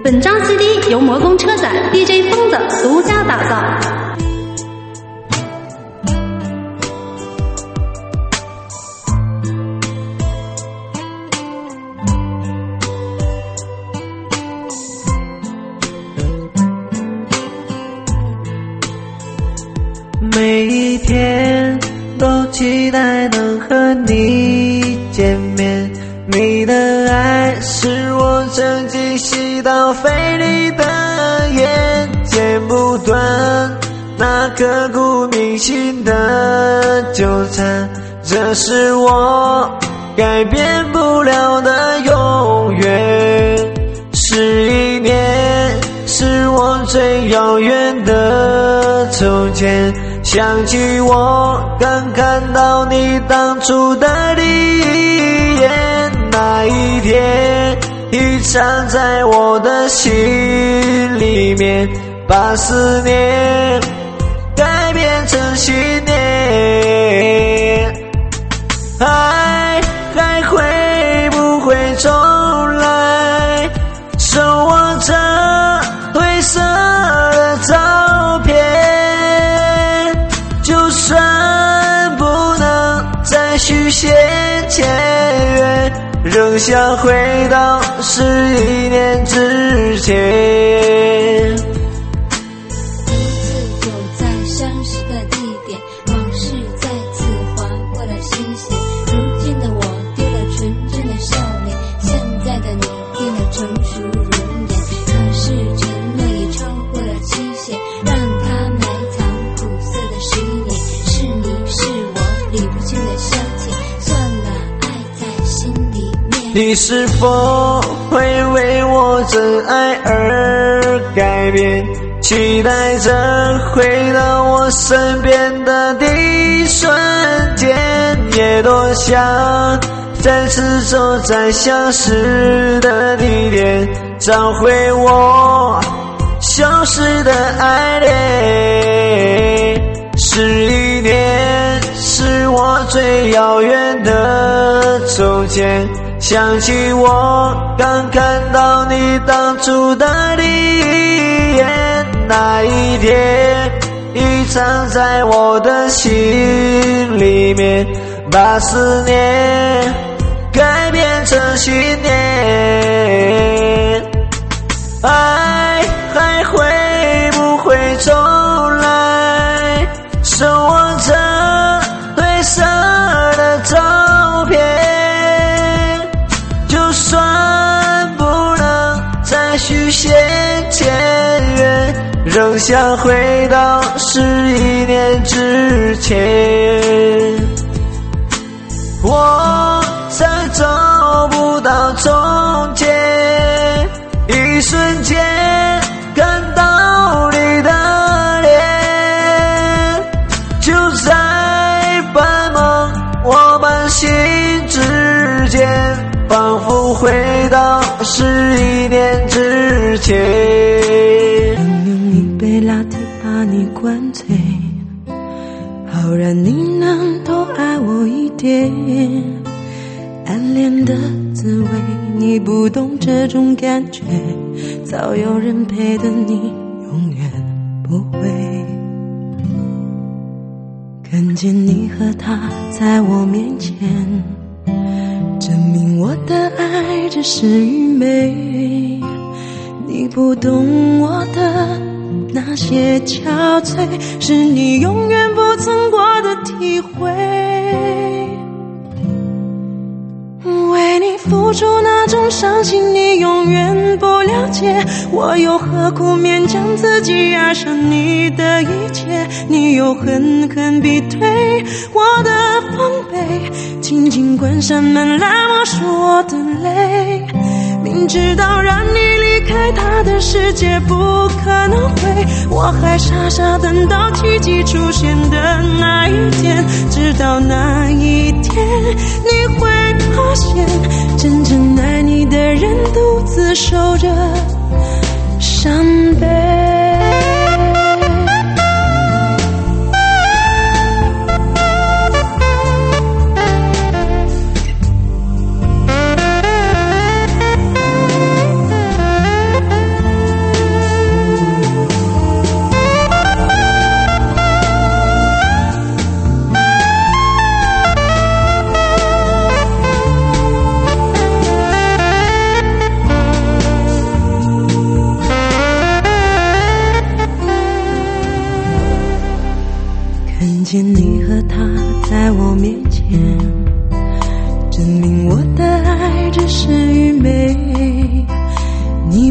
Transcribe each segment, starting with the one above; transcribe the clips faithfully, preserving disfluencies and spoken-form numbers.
本张 C D 由魔宫车展 D J 疯子独家打造。 每一天都期待能和你见面，你的爱是我曾经吸到肺里的烟，剪不断那刻骨铭心的纠缠，这是我改变不了的永远。十一年是我最遥远的从前，想起我刚看到你当初的第一眼，那一天已藏在我的心里面，把思念改变成信念。爱还会不会重来，手握着褪色的照片，就算不能再续写前缘，仍想回到十一年之前。 第一次走在相识的地点，往事再次划过了心弦。如今的我丢了纯真的笑脸，现在的你变得成熟如颜。可是承诺已超过了期限，让它埋藏苦涩的十一年。是你是我理不清的消遣，算了，爱在心里面。 你是否会为我真爱而改变，期待着回到我身边的第一瞬间，也多想再次走在相识的地点，找回我消失的爱恋。十一年是我最遥远的从前，想起我刚看到你当初的第一眼，那一天已藏在我的心里面，把思念改变成信念。爱还会不会重来，手握着褪色的照片，就算不能再续写前缘，仍想回到十一年之前。我再找不到从前，一瞬间看到你的脸，就在半梦我半醒之间，仿佛回到十一年之前。 能用一杯拿铁把你灌醉，好让你能多爱我一点。暗恋的滋味，你不懂这种感觉，早有人陪的你永远不会。看见你和他在我面前，证明我的爱只是愚昧。你不懂我的那些憔悴，是你永远不曾过的体会。为你付出那种伤心，你永远不了解，我又何苦勉强自己爱上你的一切。你又狠狠逼退我的防备，紧紧关上门来默数我的泪。明知道让你离开他的世界不可能会，我还傻傻等到奇迹出现的那一天。直到那一天你会发现，真正爱你的人独自守着伤悲。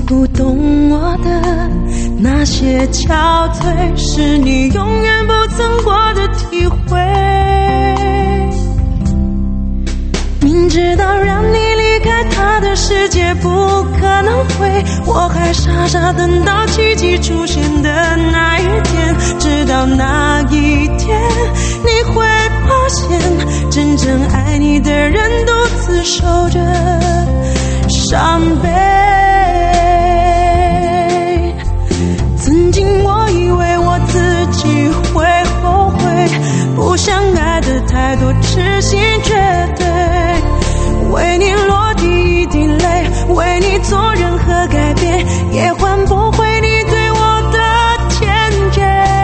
不懂我的那些憔悴，是你永远不曾过的体会。明知道让你离开他的世界不可能会，我还傻傻等到奇迹出现的那一天。直到那一天，你会发现真正爱你的人独自守着伤悲。曾经我以为我自己会后悔，不想爱的太多，痴心绝对，为你落地一滴泪，为你做任何改变，也换不回你对我的坚决。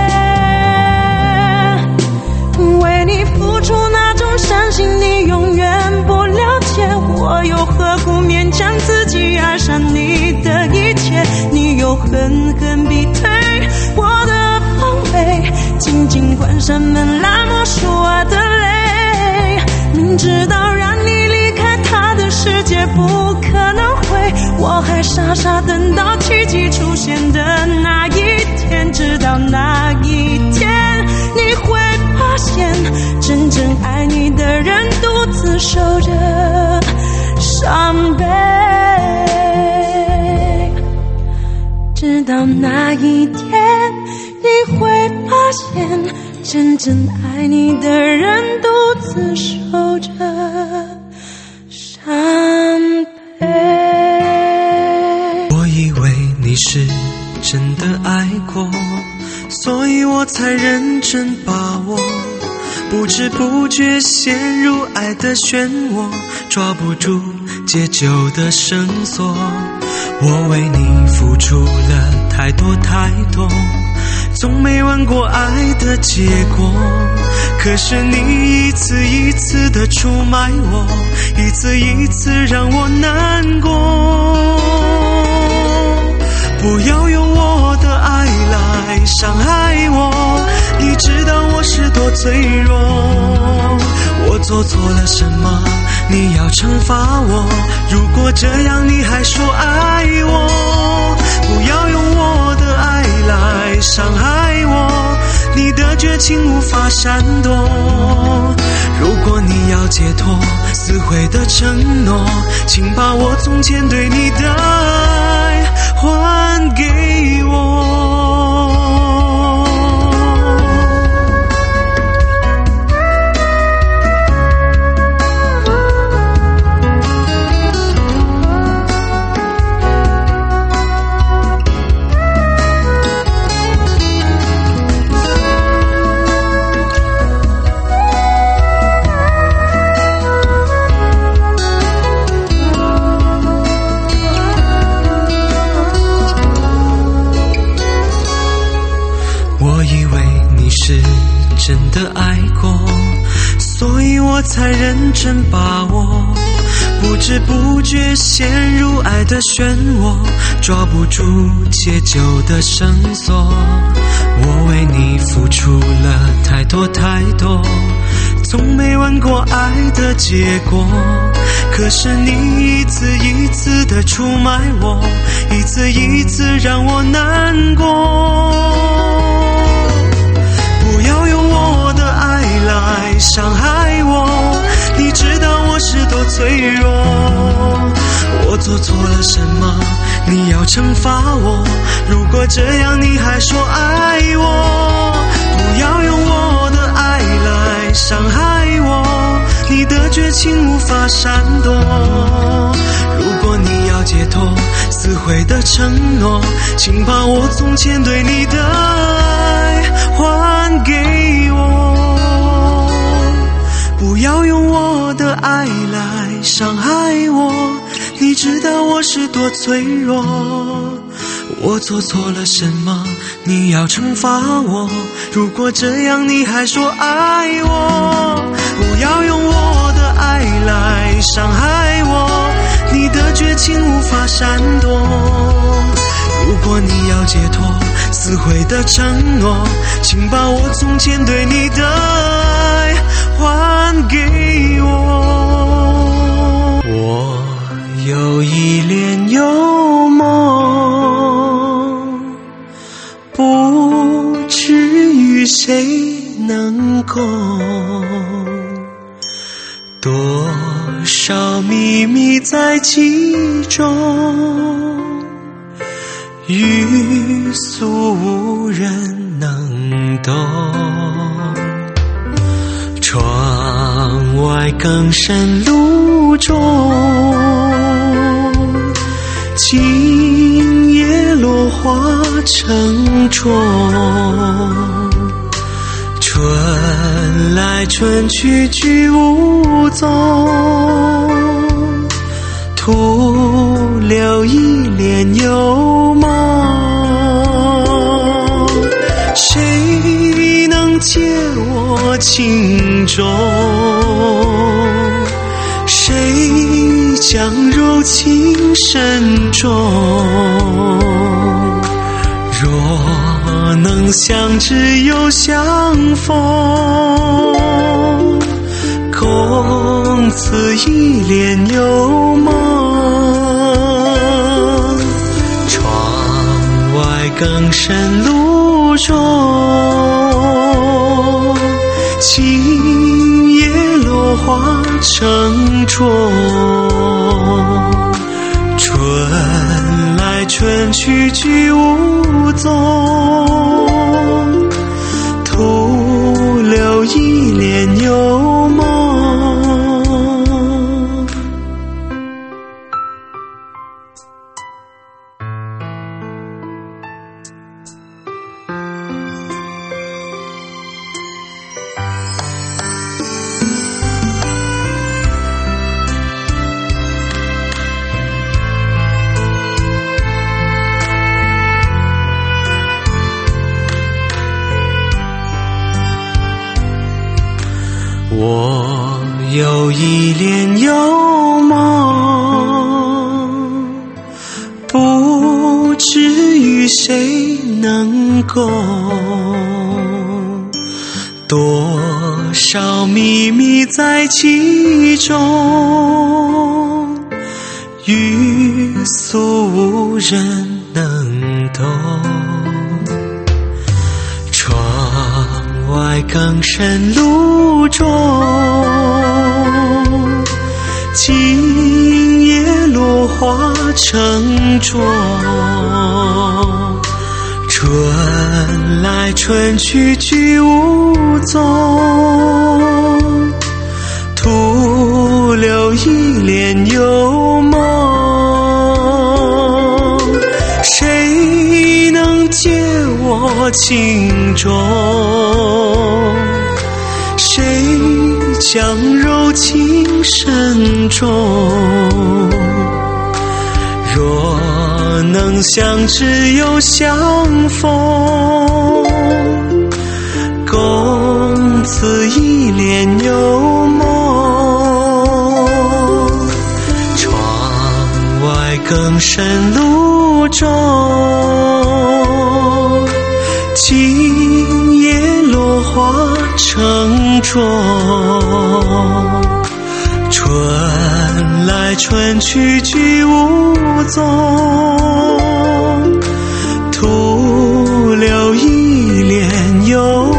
为你付出那种伤心，你永远不了解，我又何苦勉强自己爱上你的一切？你又狠狠逼退我的防备，紧紧关上门来默数我的泪。明知道让你离开他的世界不可能会，我还傻傻等到奇迹出现的那一天。直到那一天，你会发现真正爱你的人独自守着伤悲。直到那一天，你会发现真正爱你的人独自守着伤悲。 我以为你是真的爱过，所以我才认真把握，不知不觉陷入爱的漩涡，抓不住解救的绳索。我为你付出了太多太多，从没问过爱的结果，可是你一次一次的出卖我，一次一次让我难过。不要用我的爱来伤害我，你知道我是多脆弱，我做错了什么？你要惩罚我，如果这样你还说爱我，不要用我的爱来伤害我，你的绝情无法闪躲。如果你要解脱撕毁的承诺，请把我从前对你的爱还给我。真的爱过，所以我才认真把握，不知不觉陷入爱的漩涡，抓不住解救的绳索。我为你付出了太多太多，从没问过爱的结果，可是你一次一次的出卖我，一次一次让我难过。不要用我的爱来伤害我，你知道我是多脆弱，我做错了什么？你要惩罚我，如果这样你还说爱我，不要用我的爱来伤害我，你的绝情无法闪躲。如果你要解脱撕毁的承诺，请把我从前对你的爱还给我，不要用我的爱来伤害我，你知道我是多脆弱，我做错了什么？你要惩罚我，如果这样你还说爱我，不要用我的爱来伤害我，你的绝情无法闪躲。如果你要解脱撕毁的承诺，请把我从前对你的爱还给我。我有一帘幽梦， 谁能够？多少秘密在其中，欲诉无人能懂。窗外更深路中，今夜落花城中。春来春去去无踪，徒留一帘幽梦。谁能解我情衷？谁将柔情深重？若能相知又相逢，共此一帘幽梦。窗外更深路中，今夜落花城中。春来春去去无踪，徒留一帘幽梦。我有一帘幽梦，不知与谁能共。多少秘密在其中，欲诉无人能懂。外更深路中，今夜落花城中。春来春去去无踪，徒留一帘幽梦。谁能解我情衷？谁将柔情深重？若能相知又相逢，共此一帘幽梦。窗外更深路中，今夜落花城中。春来春去去无踪，徒留一帘幽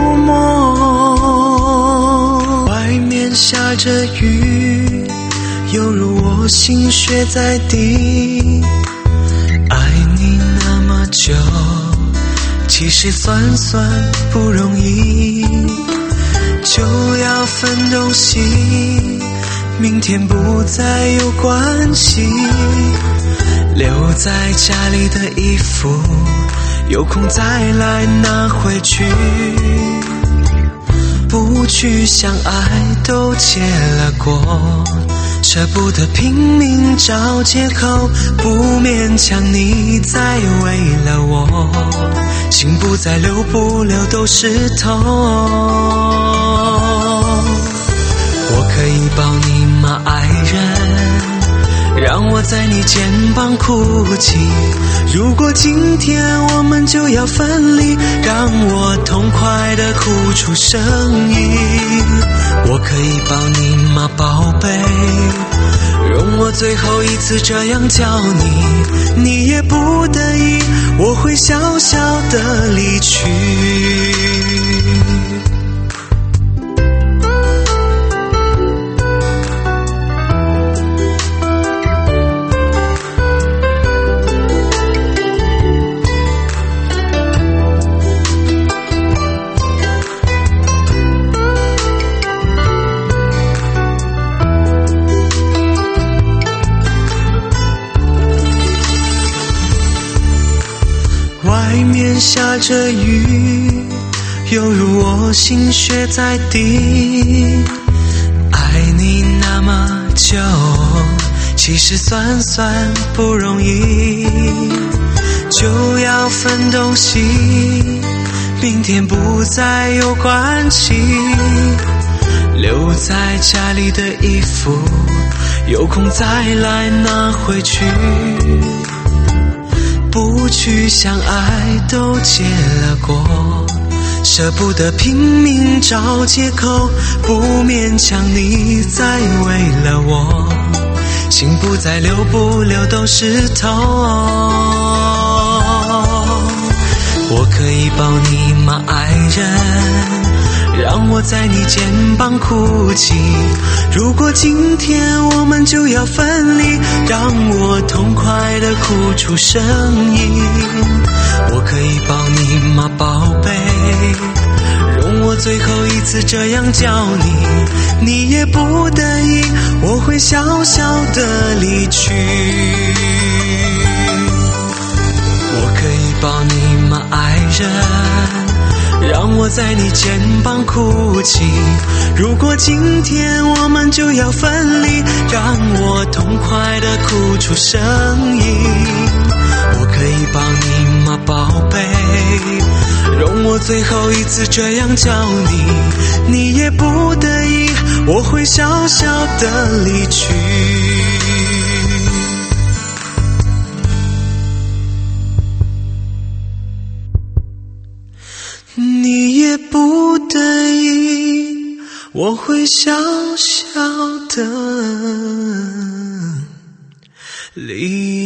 梦。外面下着雨，犹如我心血在滴。爱你那么久，其实算算不容易，就要分东西，明天不再有关系。留在家里的衣服，有空再来拿回去。不去相爱都结了果，舍不得拼命找借口，不勉强你再为了我，心不再留，不留都是痛。我可以抱你吗，爱人？让我在你肩膀哭泣。如果今天我们就要分离，让我痛快地哭出声音。我可以抱你吗，宝贝？容我最后一次这样叫你，你也不得已，我会小小的离去。 外面下着雨，犹如我心血在滴。爱你那么久，其实算算不容易，就要分东西，明天不再有关系。留在家里的衣服，有空再来拿回去。不去相爱都结了果，舍不得拼命找借口，不勉强你再为了我，心不再留，不留都是痛。我可以抱你吗，爱人，让我在你肩膀哭泣。如果今天我们就要分离，让我痛快地哭出声音。我可以抱你吗，宝贝，容我最后一次这样叫你，你也不得已，我会小小的离去。我可以抱你吗，爱人，让我在你肩膀哭泣。如果今天我们就要分离，让我痛快地哭出声音。我可以抱你吗，宝贝，容我最后一次这样叫你，你也不得已，我会小小的离去。你也不得已，我会小小的离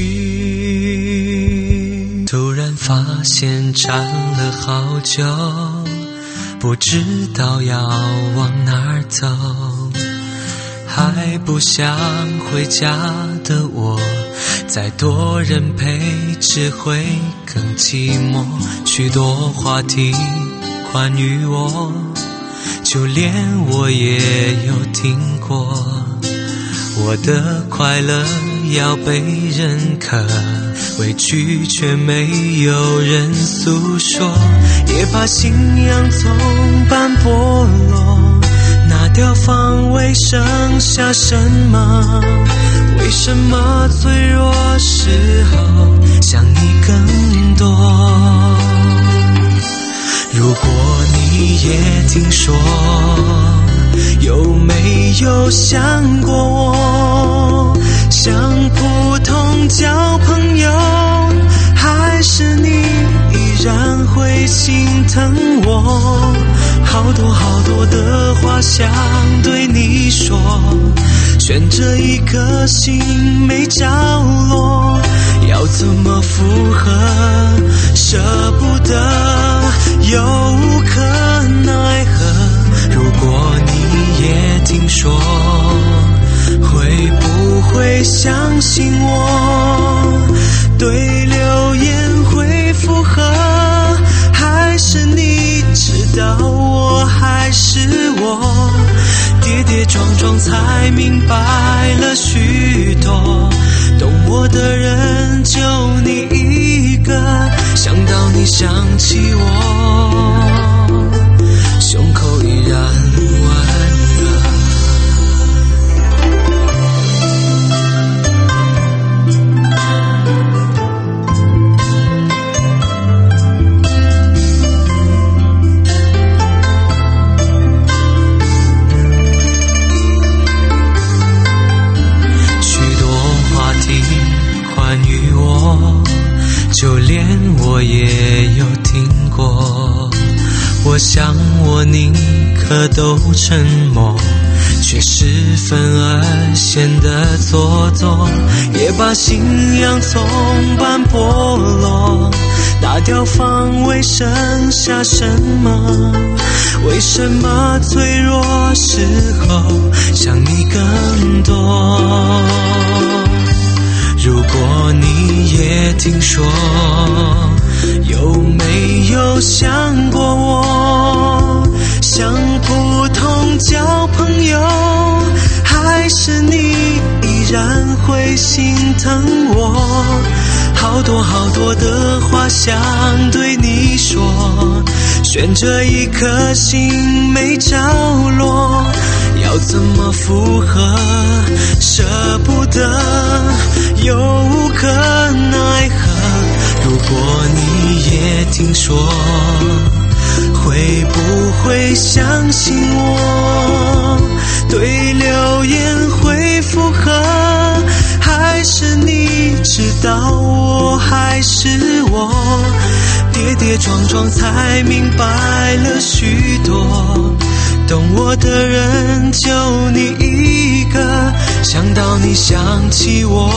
去。突然发现站了好久，不知道要往哪儿走，还不想回家的我，再多人陪只会更寂寞。许多话题关于我，就连我也有听过。我的快乐要被认可，委屈却没有人诉说，也把信仰从般剥落。拿掉防卫，剩下什么？为什么脆弱时候想你更多？如果你也听说，有没有想过我？像普通交朋友，还是你依然会心疼我？好多好多的话想对你说，悬着一颗心没着落，要怎么附和？舍不得，又无可奈何。如果你也听说，会不会相信我？对流言会附和，还是你知道我还是我？跌跌撞撞才明白了许多，懂我的人就你一个，想到你想起我，胸口依然温热。关于我，就连我也有听过。我想我宁可都沉默，却十分而显得做作，也把信仰从般剥落。拿掉防卫，剩下什么？为什么脆弱时候想你更多？如果你也听说，有没有想过我？像普通交朋友，还是你依然会心疼我？ 好多好多的话想对你说，悬着一颗心没着落，要怎么附和？舍不得又无可奈何。如果你也听说，会不会相信我？对流言会附和，还是你知道我还是我？跌跌撞撞才明白了许多，懂我的人就你一个，想到你想起我，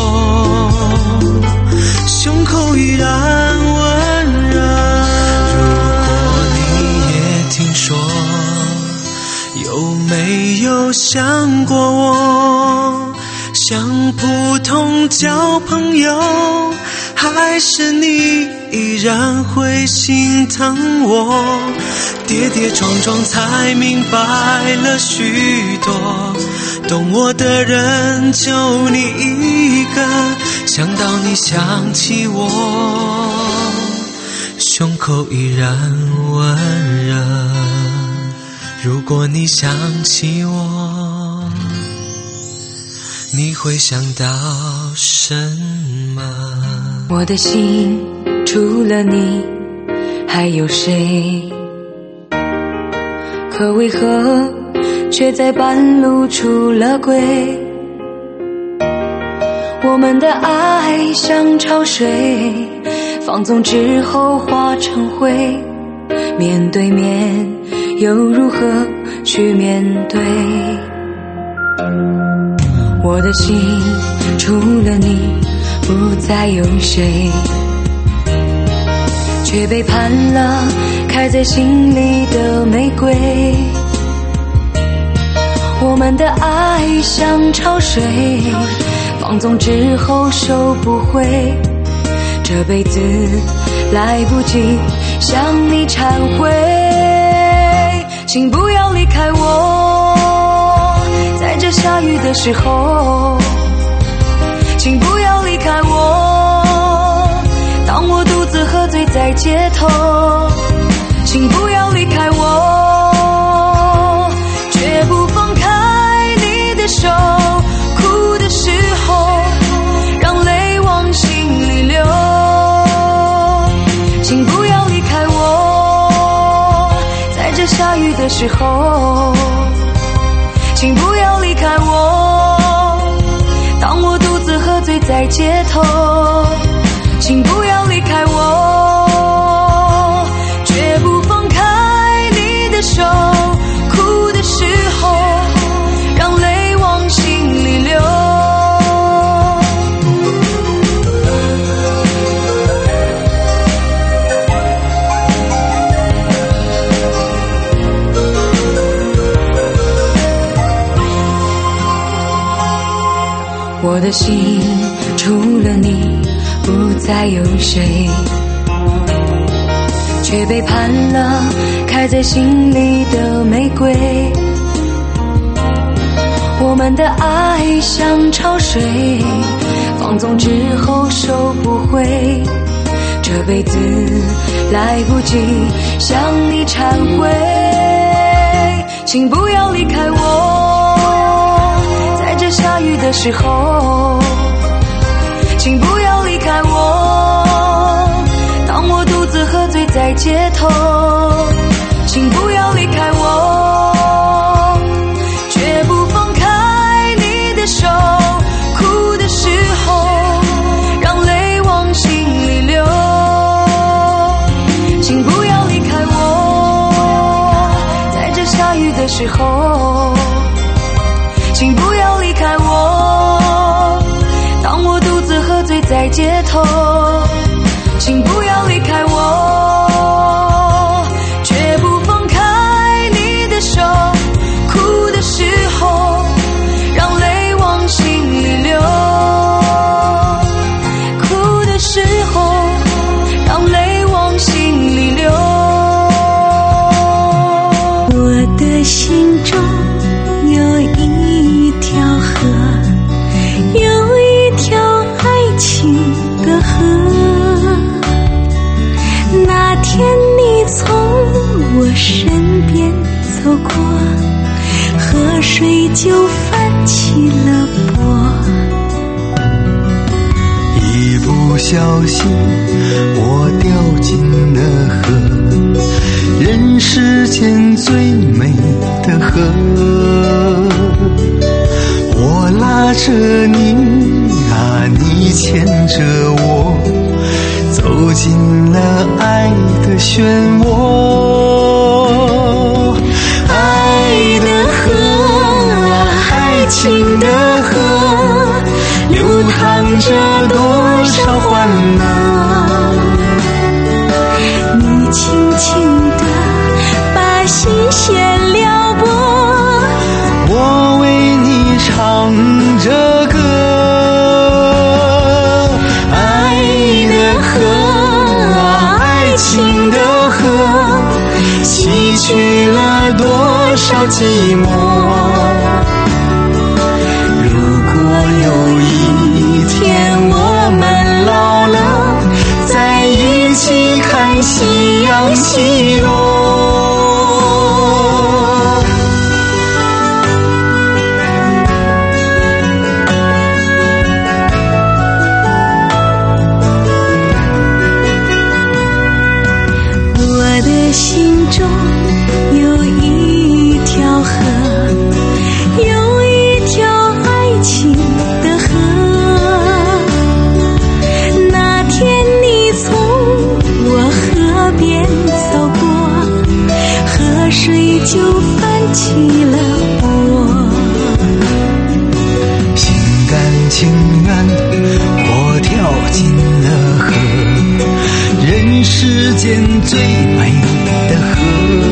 胸口依然温热。如果你也听说，有没有想过我？想不通交朋友，还是你依然会心疼我？跌跌撞撞才明白了许多，懂我的人就你一个，想到你想起我，胸口依然温热。如果你想起我，你会想到什么？ 我的心除了你还有谁？可为何却在半路出了轨？我们的爱像潮水，放纵之后化成灰，面对面又如何去面对？我的心除了你不再有谁，却背叛了开在心里的玫瑰。我们的爱像潮水，放纵之后收不回，这辈子来不及向你忏悔。请不要离开我，在这下雨的时候，请不要离开我，当我独自喝醉在街头，请不要离开我，绝不放开你的手，哭的时候让泪往心里流，请不要离开我，在这下雨的时候，请不要离开我，当我独自喝醉在街头，请不要离开我，绝不放开你的手，哭的时候让泪往心里流。我的心除了你不再有谁，却背叛了开在心里的玫瑰。我们的爱像潮水，放纵之后收不回，这辈子来不及向你忏悔。请不要离开我，在这下雨的时候，请不要离开我，当我独自喝醉在街头，请不要离开我，绝不放开你的手，哭的时候让泪往心里流，请不要离开我，在这下雨的时候，请不要离开我，当我独自喝醉在街头，请不要离开我，绝不放开你的手，哭的时候让泪往心里流，哭的时候让泪往心里流。 我的心中有一条河，有一条爱情的河，那天你从我身边走过，河水就泛起了波。 一不小心我掉进了河，人世间最美的河，我拉着你啊，你牵着我，走进了爱的漩涡。爱的河啊，爱情的河，流淌着多少欢乐。 你轻轻地把心弦撩拨， 我为你唱着歌。爱的河啊，爱情的河，洗去了多少寂寞。如果有一天我们老了，在一起看夕阳西落。 我的心中有一条河，有一条爱情的河，那天你从我河边走过，河水就泛起了波。 心甘情愿我跳进了河，人世间最美的河，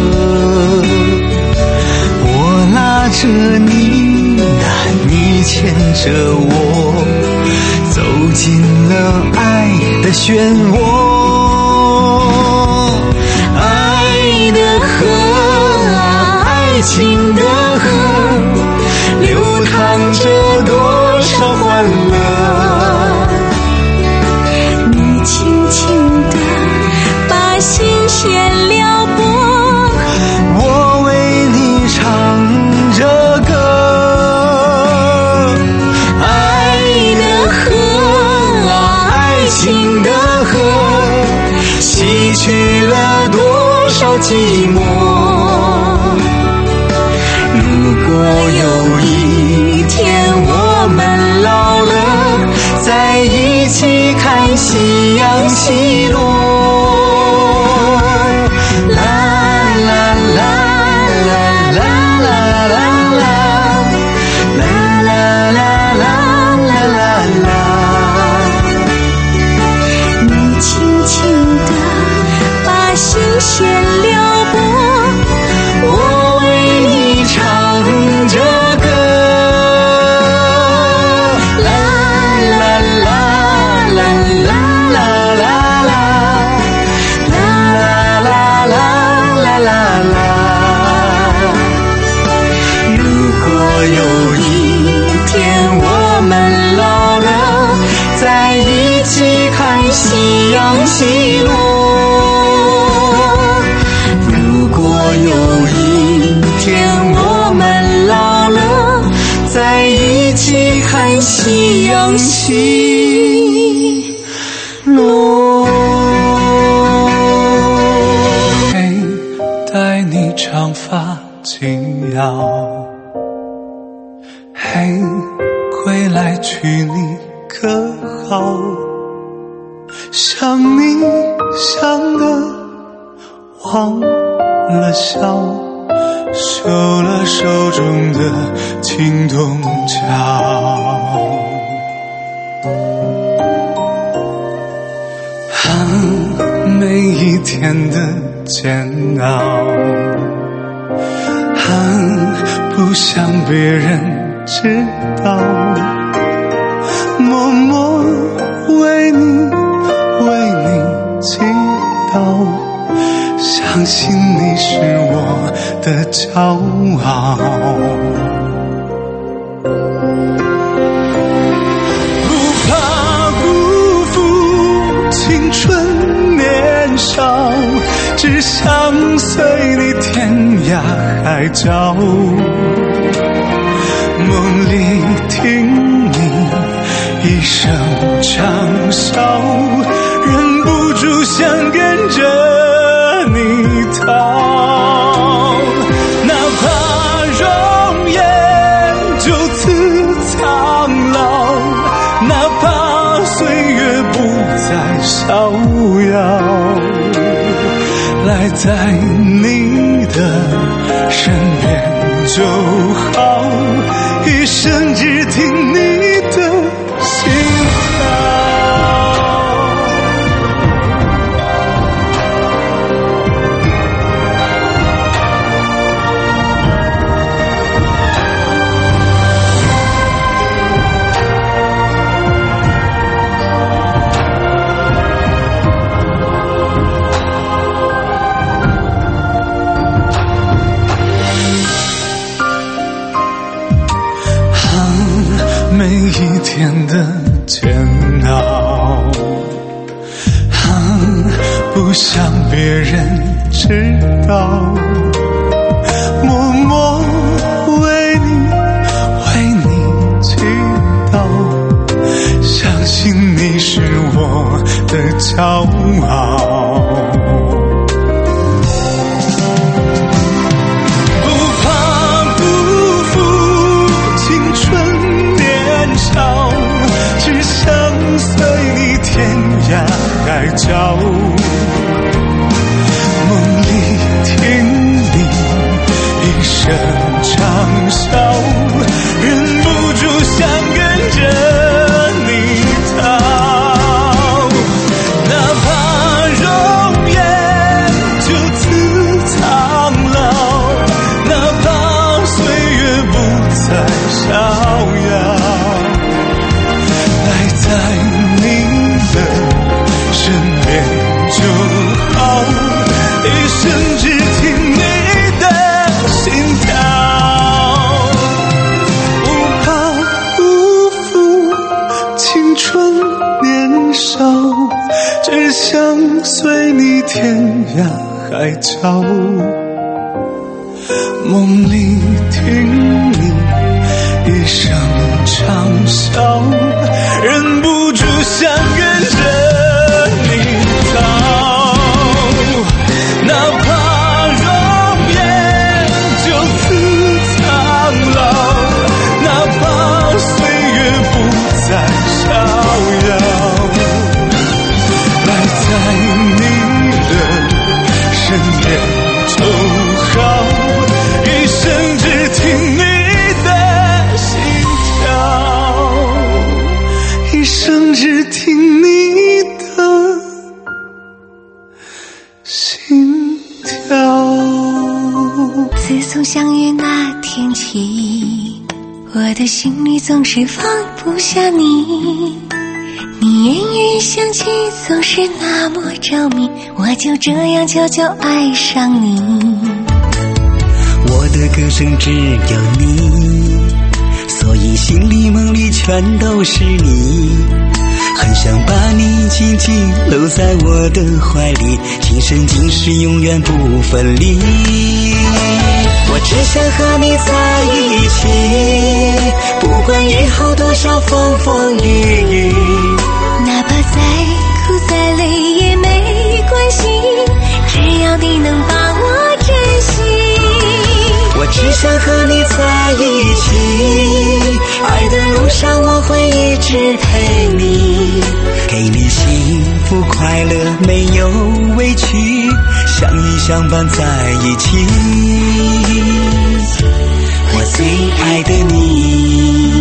我拉着你啊，你牵着我，走进了爱的漩涡。爱的河啊，爱情的河，流淌着多少欢乐。 你轻轻地把心弦撩拨， 我为你唱着歌。爱的河啊，爱情的河，洗去了多少寂寞。如果有一天我们老了，在一起看夕阳西落。 弦撩拨， 我为你唱着歌。啦啦啦啦啦啦啦啦啦啦啦啦啦。如果有一天我们老了，在一起看夕阳西落。有一天我们老了，在一起看夕阳西落。 嘿，待你长发轻摇，嘿，归来娶你可好？想你想得忘了笑，收了手中的情动桥。啊，每一天的煎熬，啊，不想别人知道，默默为你为你祈祷，相信你是我的骄傲。不怕辜负少，只想随你天涯海角。梦里听你一声长啸，忍不住想跟着你逃。哪怕容颜就此苍老，哪怕岁月不再逍遥，赖在你的身边就好，一生只听你的心跳。每一天的煎熬，啊，不想别人知道，默默为你为你祈祷，相信你是我的骄傲。只想随你天涯海角，梦里听你一声长啸，忍不住想跟着你逃。哪怕容颜就此苍老，哪怕岁月不再逍遥，在你的身边就好，一生只听你的心跳。不怕辜负青春年少，只想随你天涯海角，梦里听你一声长啸，忍不住想跟着你逃。哪怕容颜就此苍老，哪怕岁月不再逍遥，赖在你的身边就好，一生只听你一生只听你的心跳。 自从相遇那天起，我的心里总是放不下你，你言语香气总是那么着迷，我就这样悄悄爱上你。 我的歌声只有你，所以心里梦里全都是你，很想把你紧紧搂在我的怀里，今生今世永远不分离。我只想和你在一起，不管以后多少风风雨雨， 哪怕再苦再累也没关系，只要你能把我珍惜。 我只想和你在一起，爱的路上我会一直陪你，给你幸福快乐没有委屈，相依相伴在一起，我最爱的你。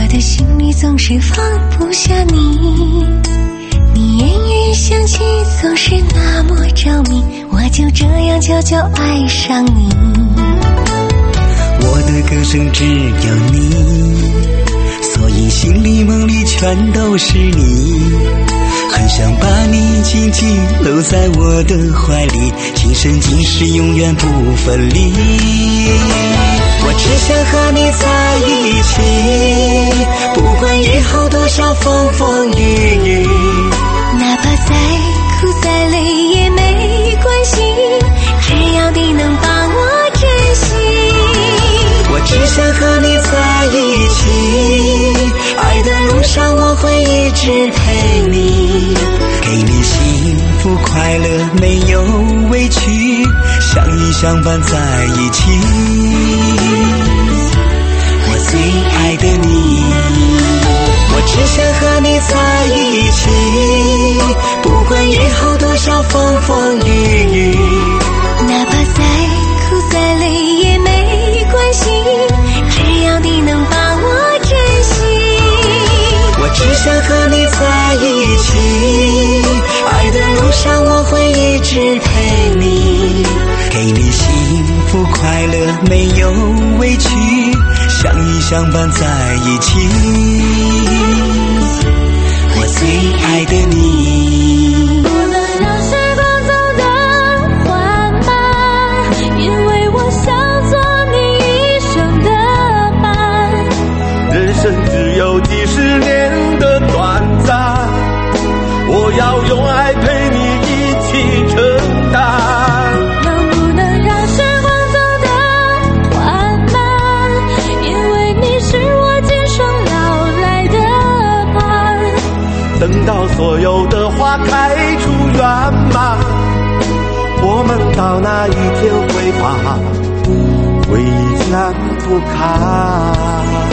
的心里总是放不下你，你言语香气总是那么着迷，我就这样悄悄爱上你。 我的歌声只有你，所以心里梦里全都是你，很想把你紧紧搂在我的怀里，今生今世永远不分离。我只想和你在一起，不管以后多少风风雨雨， 哪怕再苦再累也没关系，只要你能把我珍惜。 我只想和你在一起，爱的路上我会一直陪你，给你幸福快乐没有委屈，相依相伴在一起。我最爱的你，我只想和你在一起，不管以后多少风风雨雨， 哪怕再苦再累也没关系，只要你能把我珍惜。 我只想和你在一起，爱的路上我会一直陪你，给你幸福快乐没有委屈，相依相伴在一起。我最爱的你， 不能让时光走得缓慢，因为我想做你一生的伴。 人生只有几十年的短暂，我要用爱陪你一起承担。 能不能让时光走得缓慢，因为你是我今生老来的伴。 等到所有的花开出圆满，我们到那一天会把回忆全部看。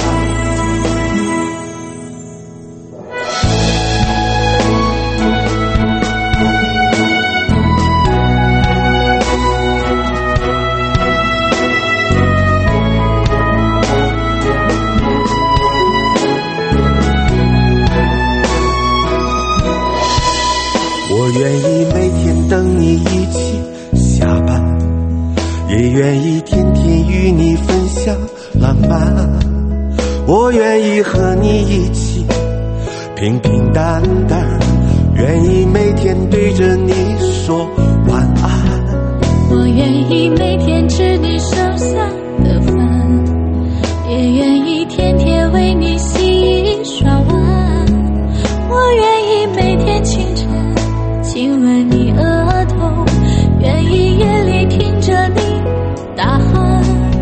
我愿意每天等你一起下班，也愿意天天与你分享浪漫。我愿意和你一起平平淡淡，愿意每天对着你说晚安。 我愿意每天吃你剩下的饭，也愿意天天为你洗衣刷碗。我愿意每天清晨亲吻你额头，愿意夜里听着你大喊。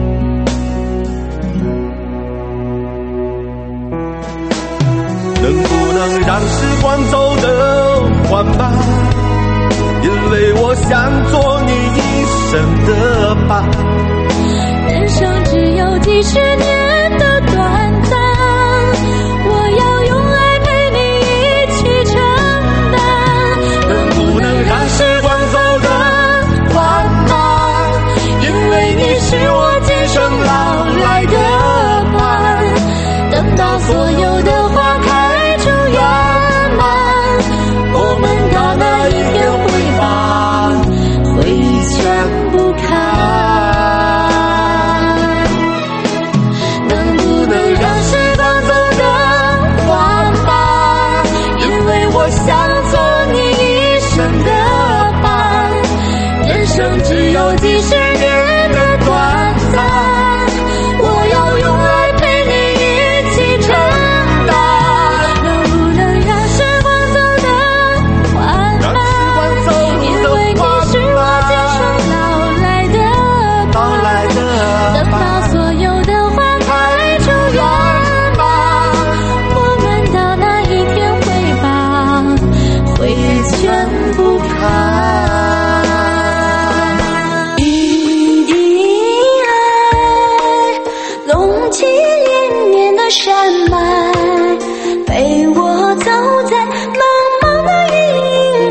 能不能让时光走得缓慢，因为我想做你一生的伴。 人生只有几十年的短暂，我要用爱陪你一起承担。 能不能让时光走得缓慢，因为你是我今生老来的伴。 等到所有的花开出圆满，我们到那一天会把回忆全部看。能不能让时光走得缓慢，因为我想做你一生的伴。人生只有几十年的短暂，我要用爱陪你一起承担。能不能让时光走得缓慢，因为你是我今生老来的伴。等到所有的花开出圆满，我们到那一天会把回忆全部看。 一滴爱隆起连绵的山脉，陪我走在茫茫的云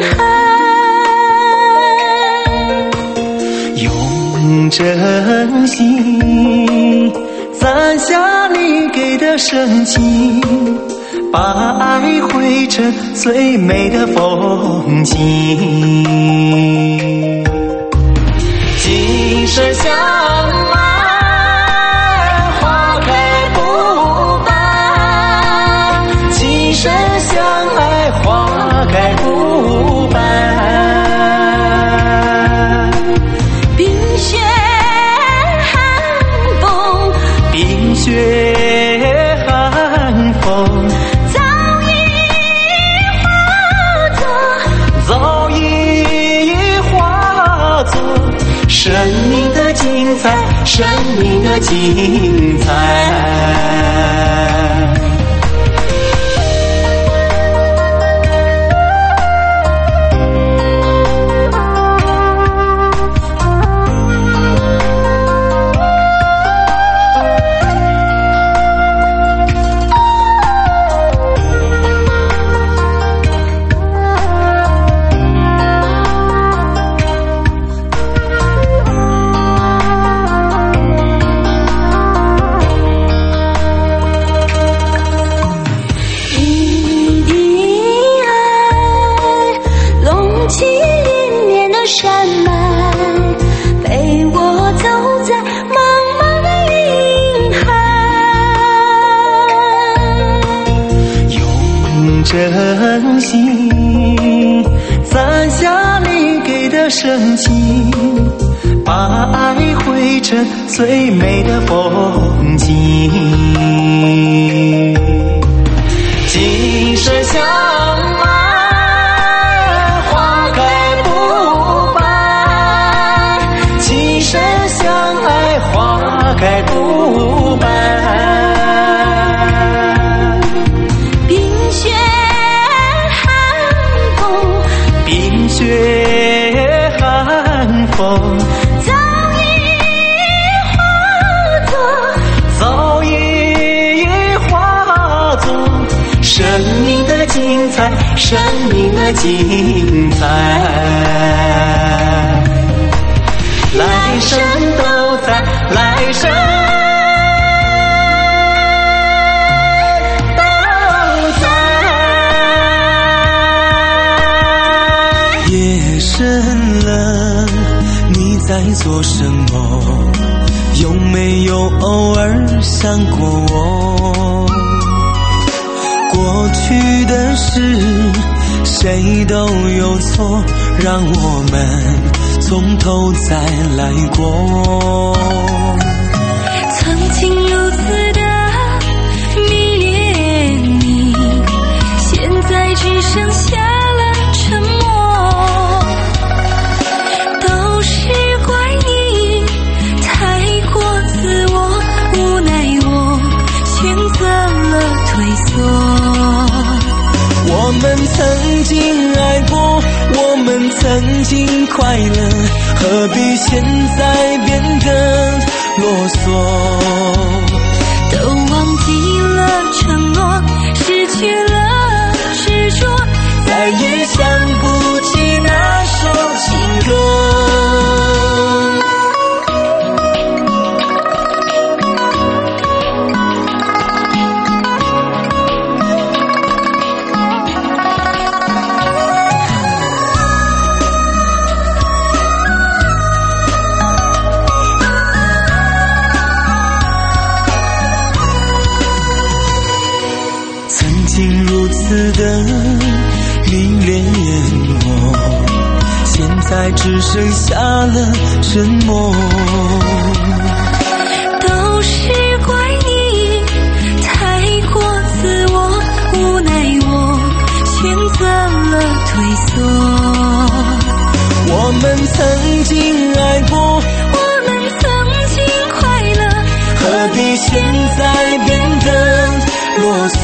海。 用真心攒下你给的的深情，把爱绘成最美的风景。今生相爱，花开不败。今生相爱，花开不败。 冰雪寒风， 冰雪寒风， 早已化作， 早已化作生命的精彩，生命的精彩。真心攒下你给的深情，把爱绘成最美的风景。今生相爱，花开不败。今生相爱，花开不败。雪寒风， 早已化作， 早已化作生命的精彩，生命的精彩。来生都在，来生深了，你在做什么？有没有偶尔想过我？过去的事谁都有错，让我们从头再来过。 曾经如此的迷恋你，现在只剩下了沉默。 我们曾经爱过，我们曾经快乐，何必现在变得啰嗦？ 都忘记了承诺，失去了执着， 再也想不起那首情歌。如此的迷恋我，现在只剩下了沉默。 都是怪你太过自我，无奈我选择了退缩。 我们曾经爱过， 我们曾经快乐， 何必现在变得啰嗦？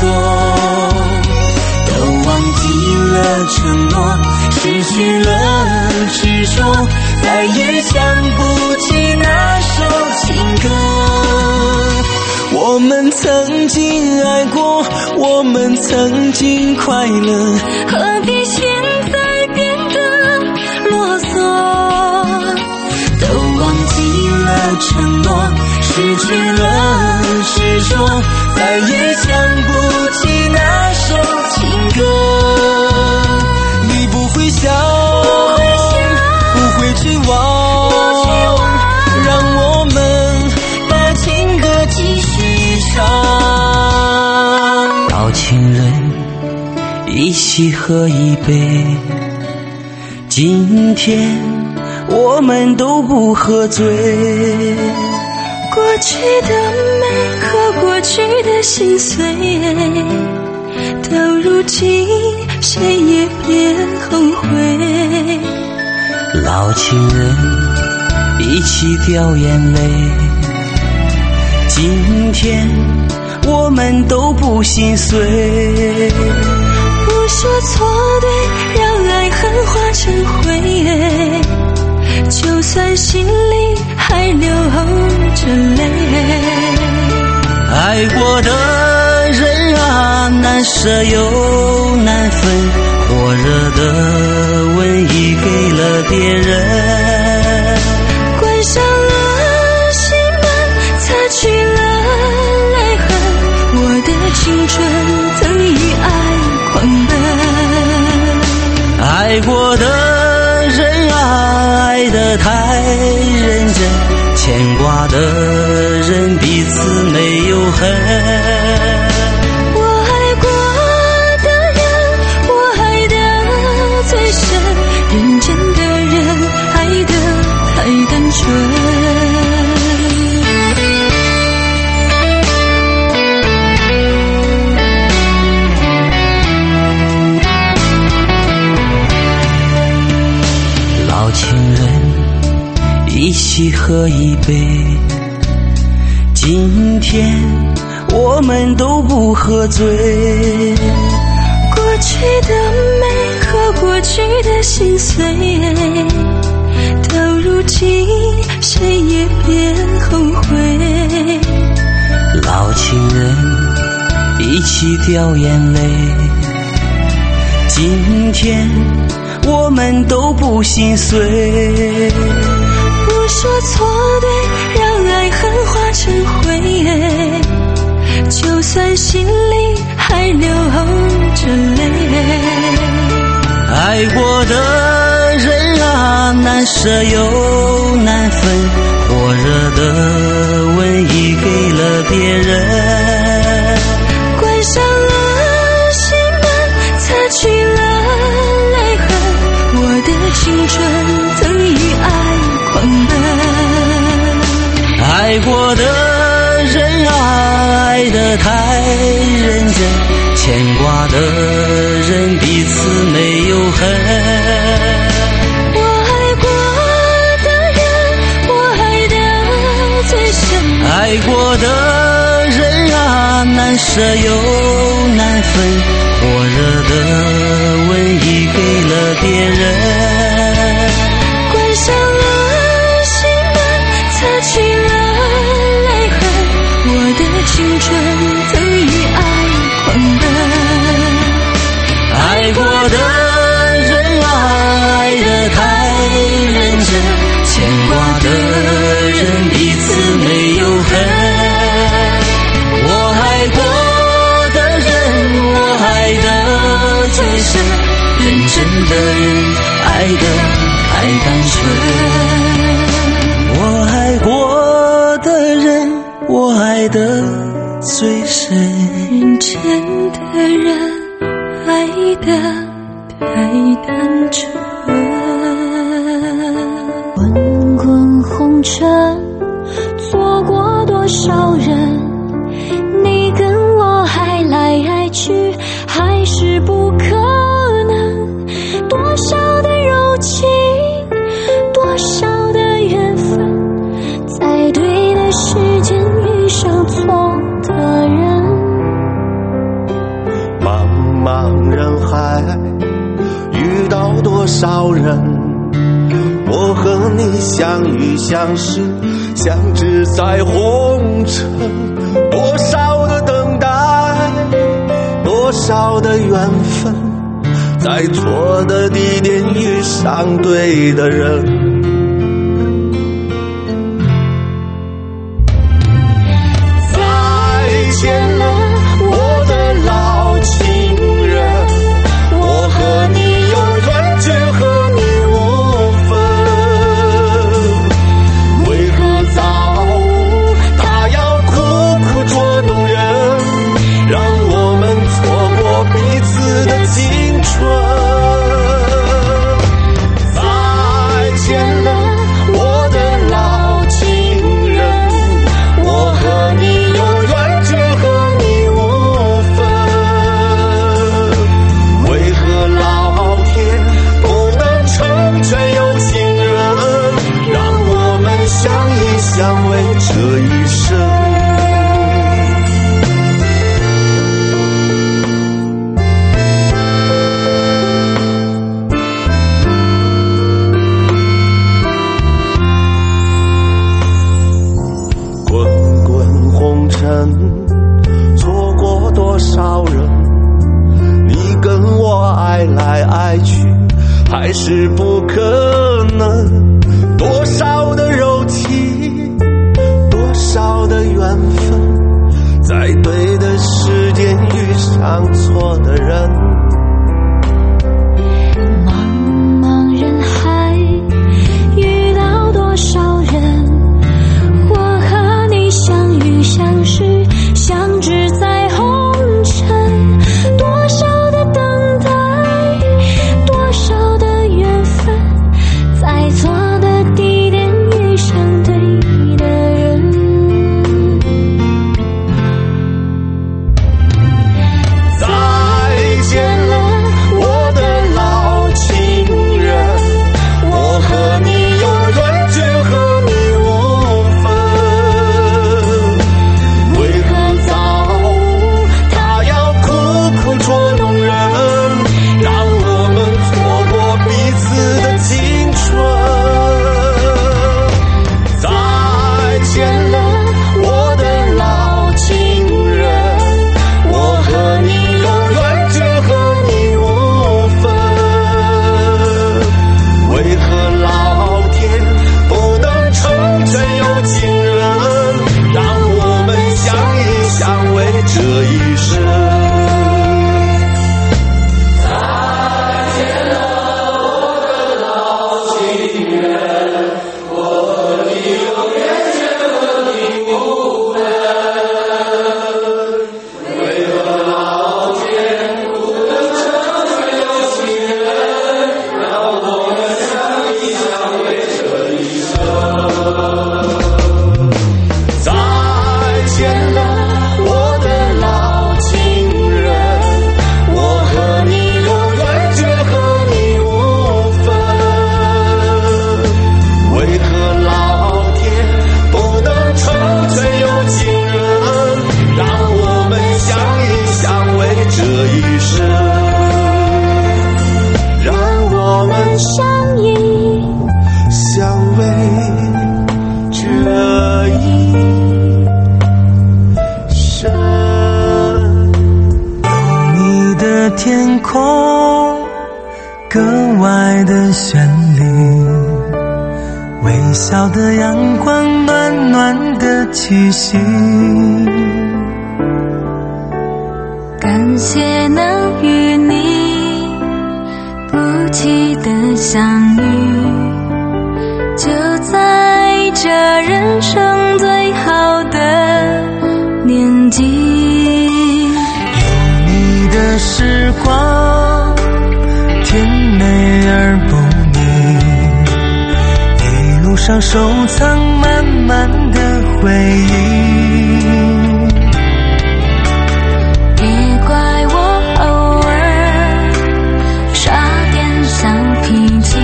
承诺失去了执着，再也想不起那首情歌。我们曾经爱过，我们曾经快乐， 何必现在变得啰嗦？ 都忘记了承诺，失去了执着，再再也想不起那首情歌。你不会想，不会去忘，让我们把情歌继续唱。老情人一起喝一杯，今天我们都不喝醉。 过去的美和过去的心碎，到如今谁也别后悔。 老情人一起掉眼泪，今天我们都不心碎。 不说错对，让爱恨化成灰，就算心里还流着泪。 爱过的人啊，难舍又难分，火热的吻已给了别人。 关上了心门，擦去了泪痕，我的青春曾以爱狂奔。 爱过的人啊，爱得太认真，牵挂的人彼此没有恨。 我爱过的人，我爱得最深，认真的人爱得太单纯。 老情人一起喝一杯，今天我们都不喝醉。 过去的美和过去的心碎，到如今谁也别后悔。 老情人一起掉眼泪，今天我们都不心碎。 不说错对，让爱恨化成灰，就算心里还流着泪。 爱过的人啊，难舍又难分，火热的吻已给了别人。 关上了心门，擦去了泪痕，我的青春曾以爱狂奔。 爱过的人啊，爱得太认真，牵挂的人彼此没有恨。 我爱过的人，我爱得最深。 爱过的人啊，难舍又难分，火热的吻已给了别人。 关上了心门，擦去了泪痕，我的青春曾以爱狂奔。 爱过的人啊，爱得太认真，牵挂的人彼此没有恨。我爱过的人，我爱得最深，认真的人爱得太单纯。我爱过的人，我爱得最深， 认真的人爱得太单纯。滚滚红尘，错过多少人，你跟我爱来爱去，还是不可能。多少的柔情，多少的缘分，在对的时间遇上错的人。 茫茫人海，遇到多少人，我和你相遇相识，相知在红尘。多少的等待，多少的缘分，在错的地点遇上对的人。 再见了来去还是不可能，多少的柔情，多少的缘分，在对的时间遇上错的人。 茫茫人海遇到多少人，我和你相遇相识相知在红尘，多少的等待，多少的缘分，在错的地点遇上对的人。 再见了我的老情人，我和你永远只和你无分，为何造物他要苦苦捉弄人，让我们错过彼此的青春。再见了我的老情人，我和你永远只和你无分，为何老天不能成全有情人，让我们相依相偎这一生。再见了我的老情人，我和你永远只和你无分，为何老天不能成全有情人，让我们相依相偎这一生，让我们相依相偎这一生。 你的天空格外的绚丽，微笑的阳光暖暖的气息， 感谢能与你不期的相遇，就在这人生最好的年纪。 有你的时光甜美而不腻，一路上收藏满满的回忆。 别怪我偶尔耍点小脾气，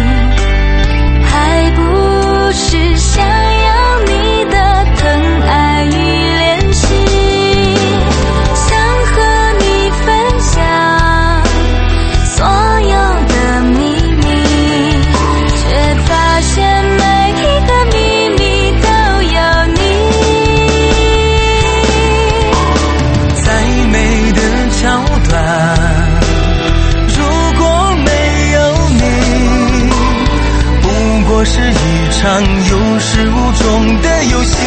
还不是想要你的疼爱与怜惜，想和你分享所有的秘密，却发现每一个秘密都有你。 再美的桥段，如果没有你，不过是一场有始无终的游戏。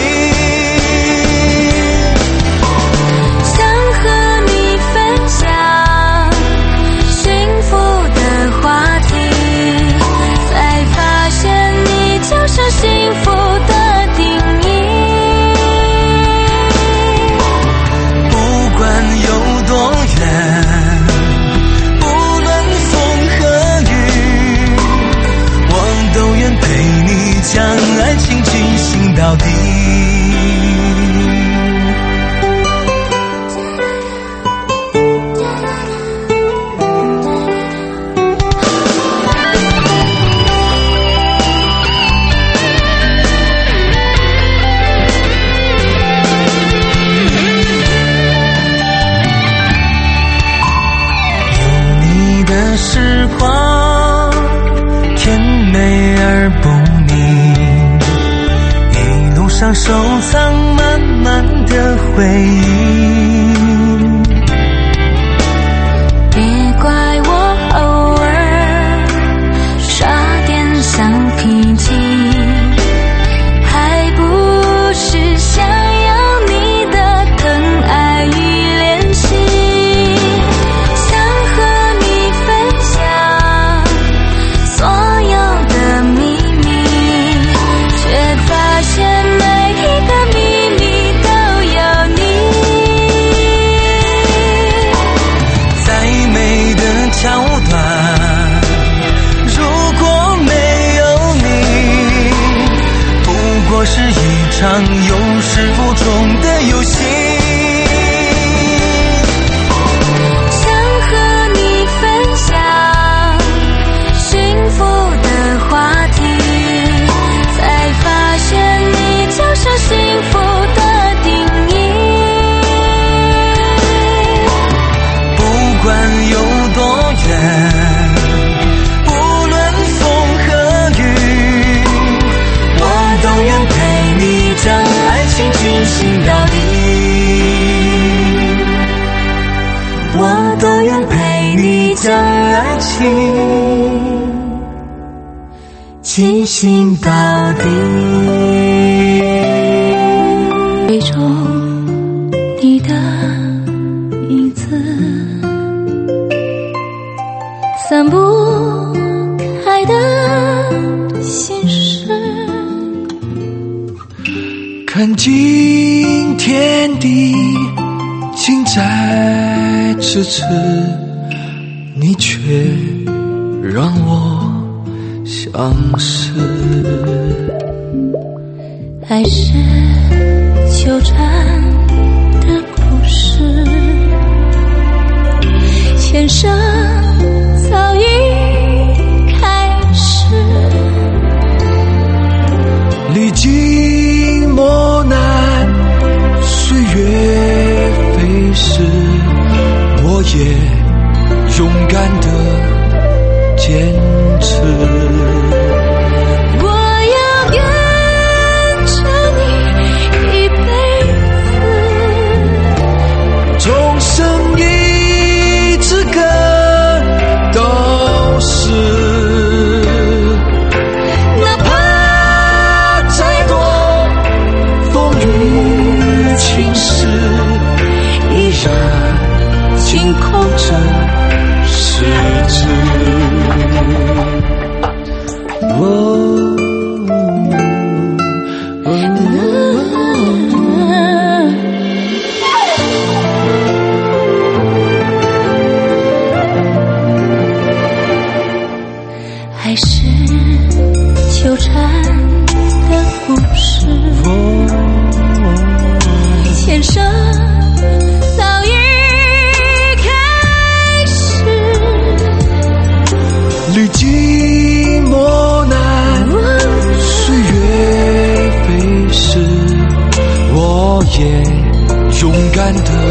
想和你分享幸福的话题，才发现你就是幸福的定义。 不管有多远，不论风和雨，我都愿陪你将爱情进行到底。有你的时光甜美而不腻，一路上收藏满满的回忆。 别怪我偶尔场有始无终的游戏。 想和你分享幸福的话题，才发现你就是幸福的定义。 不管有多远，不论风和雨，我都愿陪你将爱情进行到底。我都愿陪你将爱情进行到底。 追逐你的影子，散不开的心事。 看尽天地近在咫尺，你却让我相识。 爱是纠缠的故事，前生早已开始。 历经磨难，岁月飞逝，我也勇敢地坚持。 我要跟着你一辈子， 终生一支歌都是， 哪怕再多风雨侵蚀，依然紧扣着十指。哦爱是纠缠的故事，前生早已开始。 历经磨难，岁月飞逝，我也勇敢地